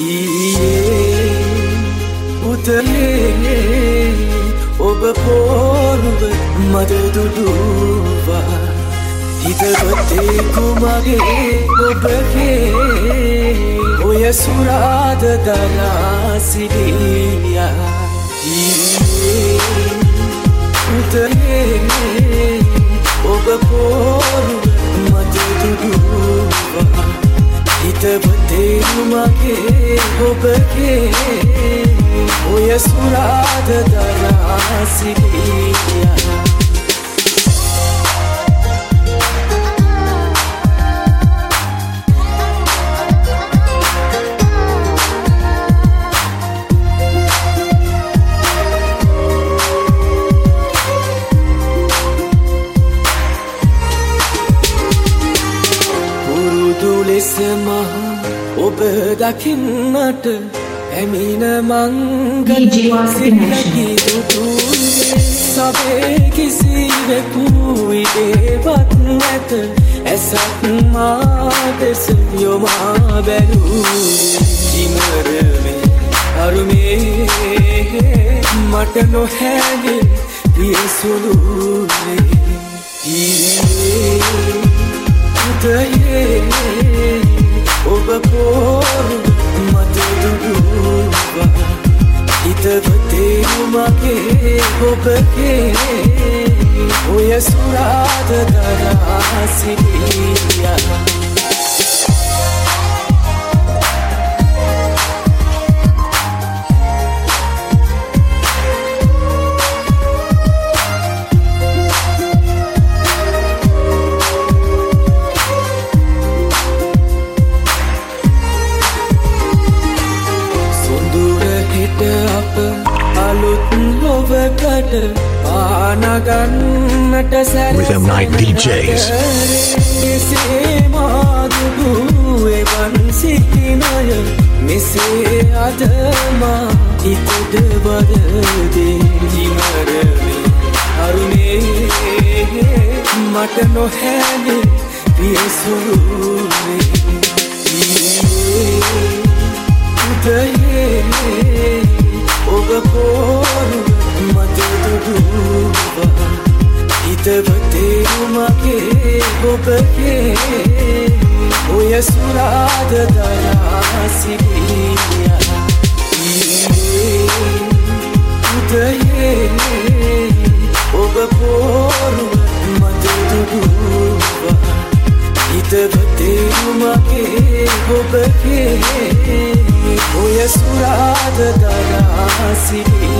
උදේ ඔබ පොරව මද දුඩුවා හිතවතේ කුමගේ ඔබගේ ඔය සුරාද දරා සිටියා උදේ ඔබ පොරව මද දුඩුවා හිතවතේ කුමගේ ඔබගේ ඔය සුරාද දරා සිටියා ඔබ දකින්නට පැමිණ මංගල සින්නකි දුටුවේ සබේ කිසිවෙකු ඉඩේවත් නැත ඇසක් මා දෙස යොමා බැලුවේ ඉමරමේ අරුමේ මට නොහැගේ පියසුළුවේ උදයේ ඔබ පොරව මද දුඩුවා හිතවතේ මගේ ඔබගේ ඔය සුරාද දරා සිටියා Rhythm Night DJs. හිතවතේ මගේ ඔබගේ ඔය සුරාද දරා සිටියා උදයේ ඔබ පොරව මද දුඩුවා හිතවතේ මගේ ඔබගේ ඔය සුරාද දරා සිටියා